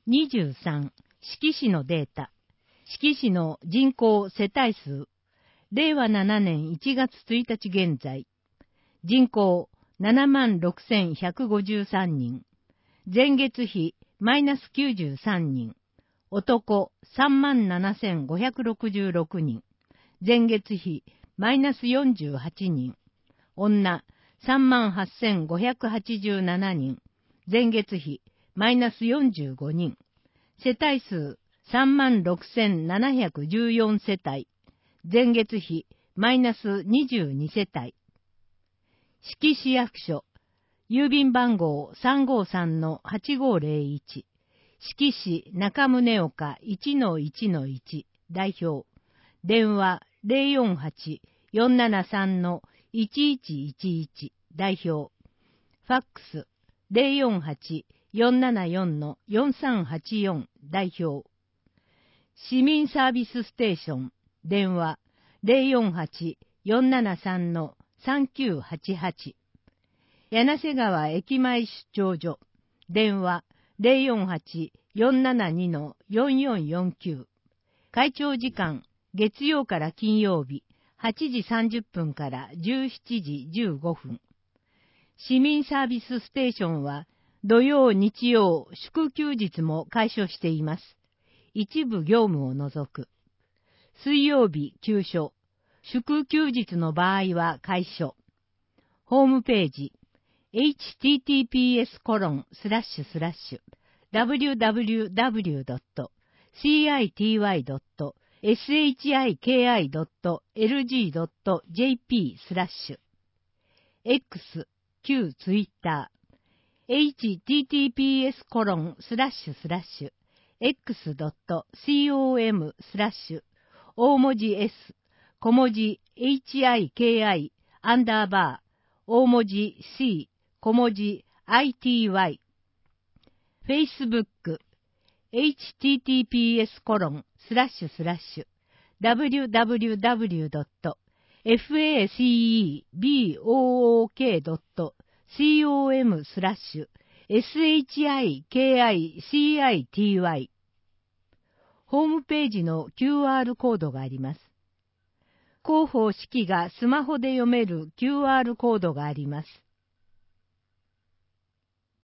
23、志木市のデータ。志木市の人口世帯数。令和7年1月1日現在。人口76,153人。前月比マイナス93人。男37,566人。前月比マイナス48人。女38,587人。前月比マイナス45人。世帯数36,714世帯。前月比マイナス22世帯。志木市役所。郵便番号 353-8501。志木市中宗岡 1-1-1 代表。電話 048-473-1111 代表。ファックス 048-474-4384 代表。市民サービスステーション。電話 048-473-3988。柳瀬川駅前出張所。電話 048-472-4449。開庁時間、月曜から金曜日、8時30分から17時15分。市民サービスステーションは、土曜、日曜、祝休日も開所しています。一部業務を除く。水曜日休所、祝休日の場合は開所。ホームページ、https://www.city.shiki.lg.jp/ X、旧ツイッター、https://x.com/ 大文字 S、小文字 HIKI、アンダーバー、大文字 C、小文字 ITY。Facebook、www.faceebook.com/www.fakicity。ホームページの QR コードがあります。広報式がスマホで読める QR コードがあります。